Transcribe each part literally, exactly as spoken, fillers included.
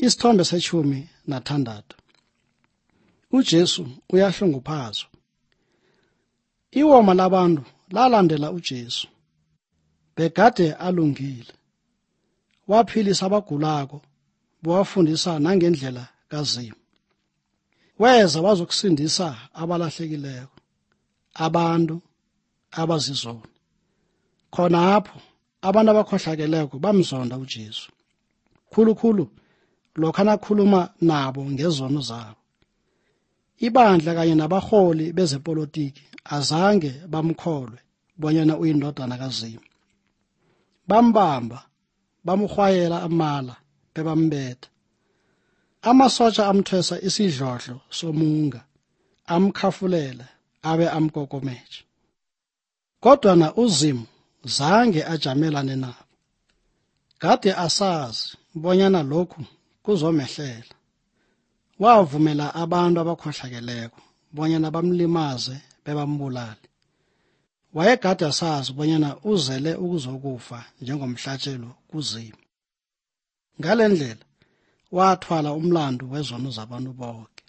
Isithombe seshumi nathandathu. uJesu uyahlunguphazwa. Iwoma labantu lalandela uJesu. Begade alungile. Waphilisa abagulako, bewafundisa nangendlela kaZimu. Weza wazokusindisa abalahlekileyo, abantu abazizona. Khonapho abantu abakhohlakeleko bamzonda uJesu. Khulukhulu lokho anakhuluma nabo ngezono zabo. Ibandla kanye nabaholi bezepolitiki azange bamkholwe bonyana uyindodana kaZimu. Bambamba, bamkhwayela amala, bebambetha. Amasotsha amthwesa isidlodlo somunga, amkhafulela abe amkokomeje. Kodwa na uZimu zange ajamelane nabo. Kade asazi bonyana lokhu kuzomehlela. Wavumela abantu abakhohlakeleko bonyana bamlimaze bebambulale. Wayegade asazi bonyana uzele ukuzokufa njengomhlatshelo kuZimu. Ngalendlela wathwala umlandu wezono zabantu bonke.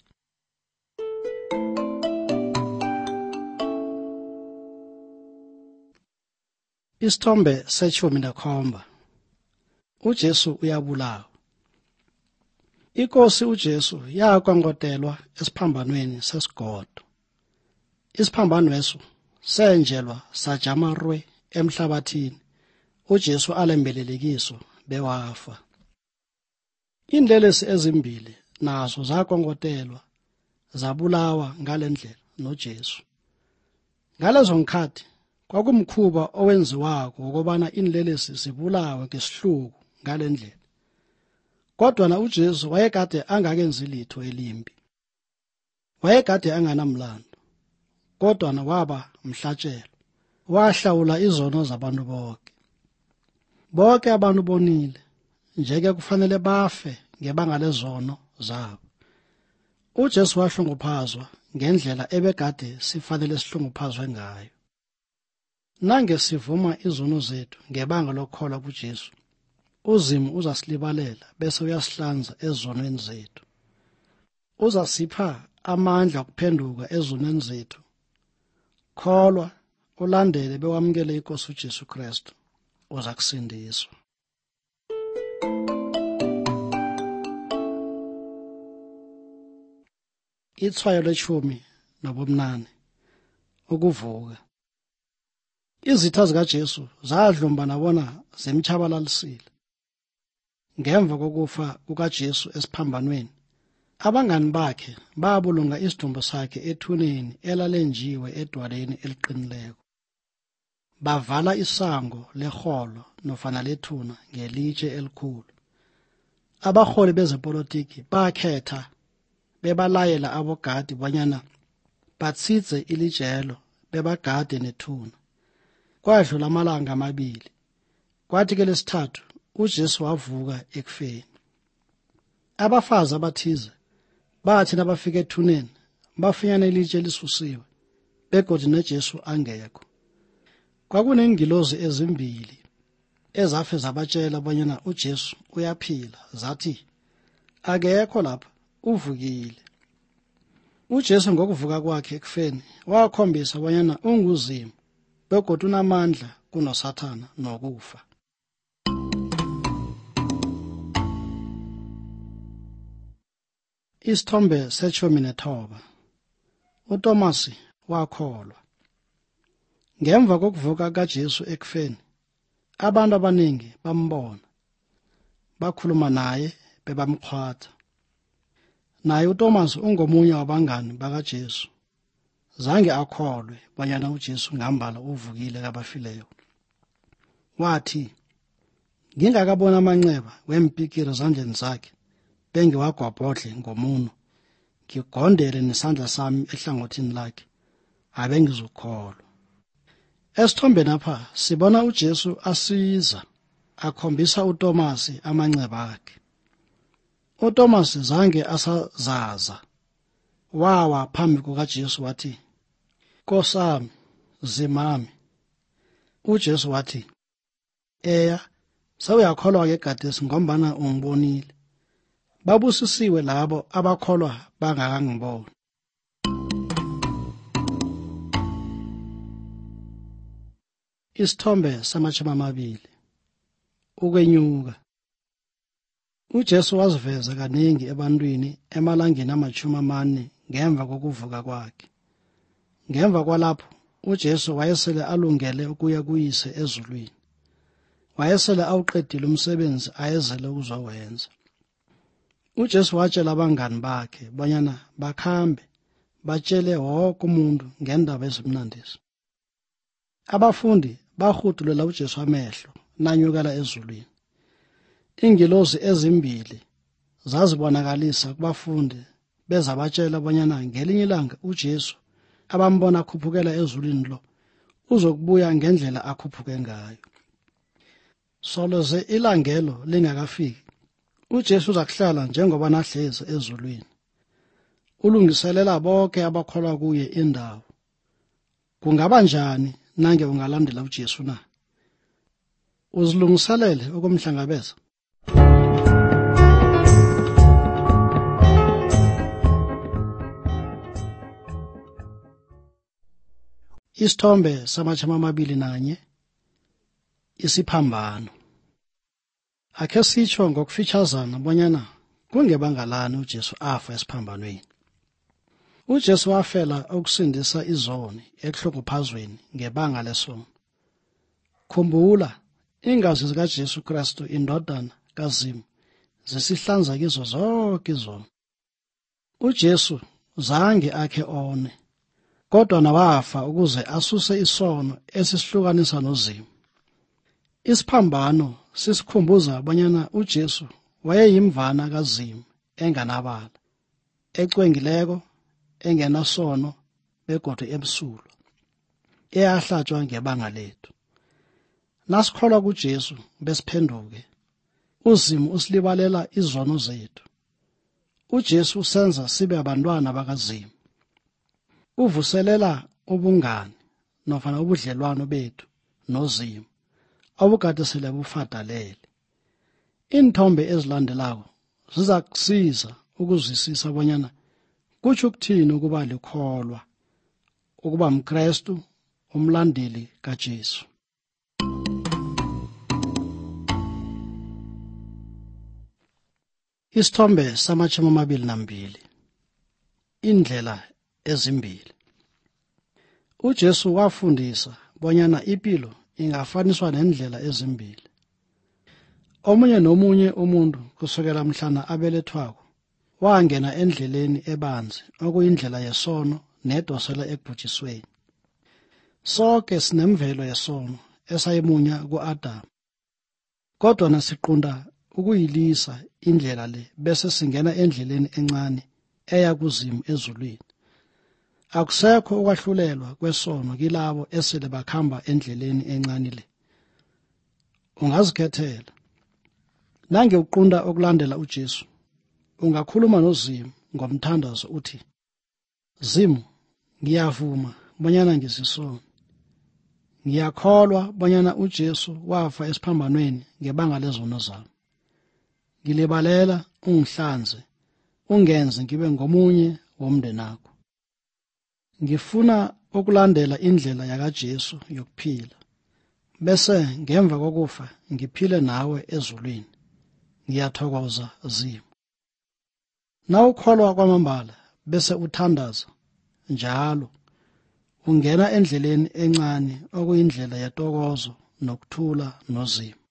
Isithombe seshumi nekhomba. uJesu uyabulawa. Inkosi uJesu yakwangotelwa esiphambanweni sesigodo. Isiphambano senjelwa sajama rwe emhlabathini. uJesu alembelelekiso bewafa. Inlelesi ezimbili nazo zakwangotelwa zabulawa ngalendlela noJesu. Ngalezo nkhathi kwakumkhuba owenziwako ukubana inlelesi zibulawe ngesihluku ngalendlela. Kodwa na uJesu wayekade angakenzi litho elimbi. Wayekade anganamlando. Kodwa na waba mhlatshelo. Wahlawula izono zabantu bonke. Bonke abantu bonile njeke kufanele bafe ngebanga lezono zabo. uJesu wahlunguphazwa ngendlela ebegade sifanele sihlunguphazwe ngayo. Nange sivuma izono zethu ngebanga lokukholwa kuJesu, uZimu uzasilibalela bese uyasihlanza ezonweni zethu. Uzasipha amandla okuphenduka ezonweni zethu. Kholwa, ulandele bewamukele iNkosi uJesu Kristu, uza kusindiswa. Ithwayo leshumi nobumnane. Ukuvuka. Izitha zikaJesu zadlumbana bona zimtshabalalisile. Ngemva kokufa kukaJesu esiphambanweni, abangani bakhe babulunga isidumbu sakhe ethuneni elalenjiwe edwaleni eliqinileko. Bavala isango leholo nofana lethuna ngelitshe elikhulu. Abaholi bezepolitiki bakhetha bebalayela abogadi bonyana batsitse ilijelo bebagade nethuna. Kwadlula amalanga amabili. Kwathi ke lesithathu uJesu wavuka ekufeni. Abafazi abathize bathi nabafika ethuneni bafinyana ilitshe lisusiwe begodi noJesu angekho. Kwakunengilozi ezimbili ezafe zabatshela bonyana uJesu uyaphila, zathi akekho lapha, uvukile. uJesu ngokuvuka kwakhe ekufeni wakhombisa bonyana unguZimu begodi unamandla kunoSathana nokufa. Isithombe seshumi nethoba. uTomasi wakholwa. Ngemva kokuvuka kaJesu ekufeni, abantu abaningi bambona, bakhuluma naye bebamkhwatha. Naye uTomasi ungomunye wabangani bakaJesu. Zange akholwe bonyana uJesu ngambala uvukile kabafileyo. Wathi, ngingakabona amanxeba wempikiri ezandleni zakhe, bengiwagwabhodle ngomuno, ngigondere nesandla sami ehlangothini lakhe, abengizukholwa. Esithombeni apha sibona uJesu asiza, akhombisa uTomasi amanxeba akhe. uTomasi zange asazaza. Wawa phambi kukaJesu wathi, Nkosami, Zimami. uJesu wathi, eya, sawuyakholwa ke gadesi ngombana ungibonile. Babusisiwe labo abakholwa bangakangiboni. Isithombe samashumi amabili. Ukwenyuka. uJesu waziveza kaningi ebantwini emalangeni amashumi amane ngemva kokuvuka kwakhe. Ngemva kwalapho uJesu wayesele alungele ukuya kuyise ezulwini. Wayesele awuqedile umsebenzi ayezele ukuzowenza. uJesu watshela abangani bakhe banyana bakhambe batshele wonke umuntu ngendaba ezimnandisi. Abafundi bahudulela uJesu amehlo nanyukela ezulwini. Ingilosi ezimbili zazibonakalisa kubafundi bezabatshela bonyana ngelinye ilanga uJesu abambona akhuphukela ezulwini lo uzokubuya ngendlela akhuphuke ngayo. Soloze ilangelo lingakafiki, uJesu uzakuhlala njengoba nahlezi ezulwini. Ulungiselela bonke abakholwa kuye indawo. Kungaba njani nange ungalandela uJesu na? Uzilungiselele ukumhlangabeza? Isithombe samashumi amabili nanye. Isiphambano. Akhe sitsho ngokufitshazana bonyana kungebangalani uJesu afa esiphambanweni. uJesu wafela ukusindisa izoni ekuhlunguphazweni ngebanga lesono. Khumbula, ingazi zikaJesu Kristu indodana kaZimu zisihlanza kizo zonke izono. uJesu zange akhe one, kodwa nawafa ukuze asuse isono esisihlukanisa noZimu. Isiphambano sisikhumbuza bonyana uJesu wayeyimvana kaZimu enganabala, ecwengileko, engenasono begodu emsulwa, eyahlatshwa ngebanga lethu. Nasikholwa kuJesu besiphenduke, uZimu usilibalela izono zethu. uJesu usenza sibe abantwana bakaZimu. Uvuselela ubungani nofana ubudlelwano bethu noZimu obukade sele bufadalele. Inthombe ezilandelako ziza kusiza ukuzwisisa bonyana kutsho ukuthini ukuba likholwa, ukuba mKristu, umlandeli kaJesu. Isithombe samashumi amabili nambili. Indlela ezimbili. uJesu wafundisa bonyana impilo ingafaniswa nendlela ezimbili. Omunye nomunye umuntu kusukela mhlana abelethwako wangena endleleni ebanzi okuyindlela yesono nedosela ekubhujisweni. Sonke sinemvelo yesono esayimunya ku-Adamu. Kodwa nasiqunda ukuyilisa indlela le bese singena endleleni encane eya kuZimu ezulwini. Akusekho ukwahlulelwa kwesono kilabo esele bakhamba endleleni encane le. Ungazikhethela. Nange uqunda ukulandela uJesu, ungakhuluma noZimu ngomthandazo uthi, Zimu, ngiyavuma bonyana ngisisono. Ngiyakholwa bonyana uJesu wafa esiphambanweni ngebanga lezono zami. Ngilibalela ungihlanze, ungenze ngibe ngomunye womndenakho. Ngifuna ukulandela indlela yakaJesu yokuphila, bese ngemva kokufa ngiphile nawe ezulwini. Ngiyathokoza Zimu. Nawukholwa kwamambala bese uthandaza njalo, ungena endleleni encane okuyindlela yetokozo nokuthula noZimu.